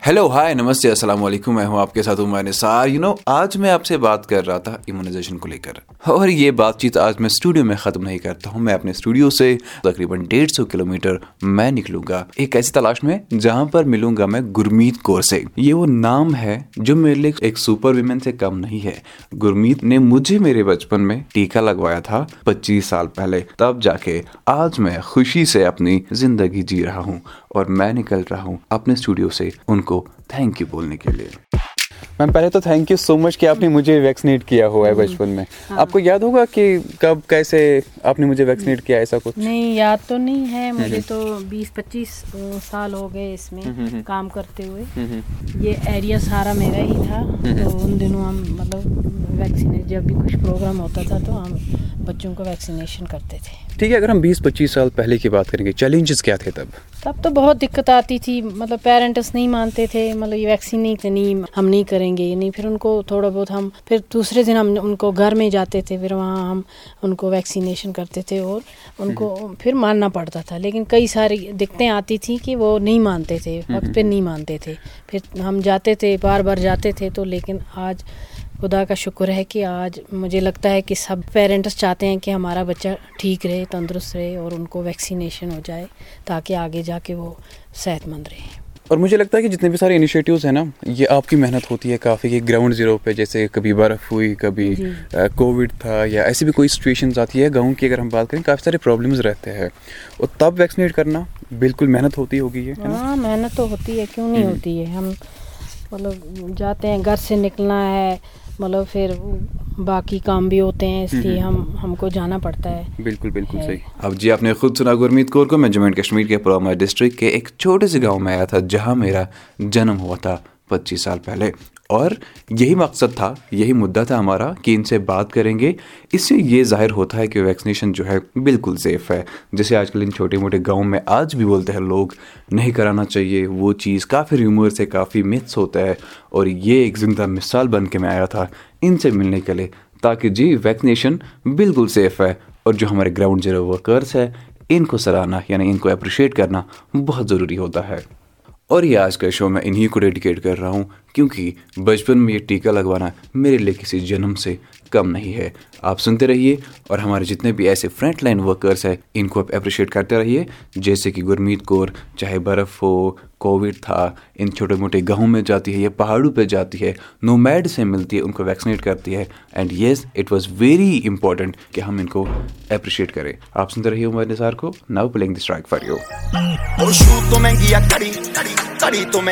Hello hi नमस्ते अस्सलाम वालेकुम। मैं हूं आपके साथ उमर निसार। आज मैं आपसे बात कर रहा था इम्यूनाइजेशन को लेकर, और ये बातचीत आज मैं स्टूडियो में ख़त्म नहीं करता हूं। मैं अपने स्टूडियो से तकरीबन 150 किलोमीटर मैं निकलूंगा एक ऐसी तलाश में जहां पर मिलूंगा मैं गुरमीत कौर से। ये वो नाम है जो मेरे लिए एक सुपर वीमेन से कम नहीं है। गुरमीत ने मुझे मेरे बचपन में टीका लगवाया था 25 साल पहले, तब जाके आज मैं खुशी से अपनी जिंदगी जी रहा हूँ और मैं निकल रहा हूँ अपने स्टूडियो से उनको थैंक यू बोलने के लिए। मैम पहले तो थैंक यू सो मच कि आपने मुझे वैक्सीनेट किया हुआ है बचपन में। हाँ। आपको याद होगा कि कब कैसे आपने मुझे वैक्सीनेट किया, ऐसा कुछ? नहीं, याद तो नहीं है मुझे। तो 20-25 साल हो गए इसमें काम करते हुए। ये एरिया सारा मेरा ही था। तो उन दिनों हम मतलब वैक्सीनेट, जब भी कुछ प्रोग्राम होता था तो हम बच्चों को वैक्सीनेशन करते थे। ठीक है, अगर हम 20-25 साल पहले की बात करेंगे, चैलेंजेस क्या थे तब? तब तो बहुत दिक्कत आती थी। मतलब पेरेंट्स नहीं मानते थे, मतलब ये वैक्सीन नहीं करनी, हम नहीं करेंगे ये नहीं। फिर उनको थोड़ा बहुत हम फिर दूसरे दिन हम उनको घर में जाते थे, फिर वहाँ हम उनको वैक्सीनेशन करते थे और उनको फिर मानना पड़ता था। लेकिन कई सारी दिक्कतें आती थी कि वो नहीं मानते थे, वक्त पे नहीं मानते थे। फिर हम जाते थे, बार बार जाते थे। तो लेकिन आज खुदा का शुक्र है कि आज मुझे लगता है कि सब पेरेंट्स चाहते हैं कि हमारा बच्चा ठीक रहे, तंदुरुस्त रहे और उनको वैक्सीनेशन हो जाए ताकि आगे जाके वो सेहतमंद रहे। और मुझे लगता है कि जितने भी सारे इनिशिएटिव्स हैं ना, ये आपकी मेहनत होती है काफ़ी। कि ग्राउंड जीरो पे जैसे कभी बर्फ़ हुई, कभी कोविड था, या ऐसी भी कोई सिचुएशंस आती है गाँव की, अगर हम बात करें काफ़ी सारे प्रॉब्लम्स रहते हैं, और तब वैक्सीनेट करना बिल्कुल मेहनत होती होगी ये, है ना? हाँ, मेहनत तो होती है, क्यों नहीं होती है। हम मतलब जाते हैं, घर से निकलना है, मतलब फिर बाकी काम भी होते हैं, इसलिए हमको जाना पड़ता है। बिल्कुल सही। अब जी आपने खुद सुना गुरमीत कौर को। मैं जम्मू एंड कश्मीर के पुलवामा डिस्ट्रिक्ट के एक छोटे से गांव में आया था जहां मेरा जन्म हुआ था 25 साल पहले, और यही मकसद था, यही मुद्दा था हमारा कि इनसे बात करेंगे। इससे ये जाहिर होता है कि वैक्सीनेशन जो है बिल्कुल सेफ़ है। जैसे आजकल इन छोटे मोटे गाँव में आज भी बोलते हैं लोग नहीं कराना चाहिए, वो चीज़ काफ़ी र्यूमर्स है, काफ़ी मिथ्स होता है। और ये एक जिंदा मिसाल बन के मैं आया था इनसे मिलने के लिए, ताकि जी वैक्सीनेशन बिल्कुल सेफ़ है। और जो हमारे ग्राउंड जीरो वर्कर्स है, इनको सराहना यानी इनको अप्रिशिएट करना बहुत ज़रूरी होता है। और ये आज का शो मैं इन्हीं को डेडिकेट कर रहा हूँ, क्योंकि बचपन में ये टीका लगवाना मेरे लिए किसी जन्म से कम नहीं है। आप सुनते रहिए और हमारे जितने भी ऐसे फ्रंट लाइन वर्कर्स हैं इनको आप अप्रिशिएट करते रहिए। जैसे कि गुरमीत कौर, चाहे बर्फ़ हो, कोविड था, इन छोटे मोटे गाँव में जाती है या पहाड़ों पे जाती है, नोमैड से मिलती है, उनको वैक्सीनेट करती है। And yes, it was very important कि हम इनको अप्रिशिएट करें। आप सुनते रहिए उमर निसार को। Now playing the strike for you.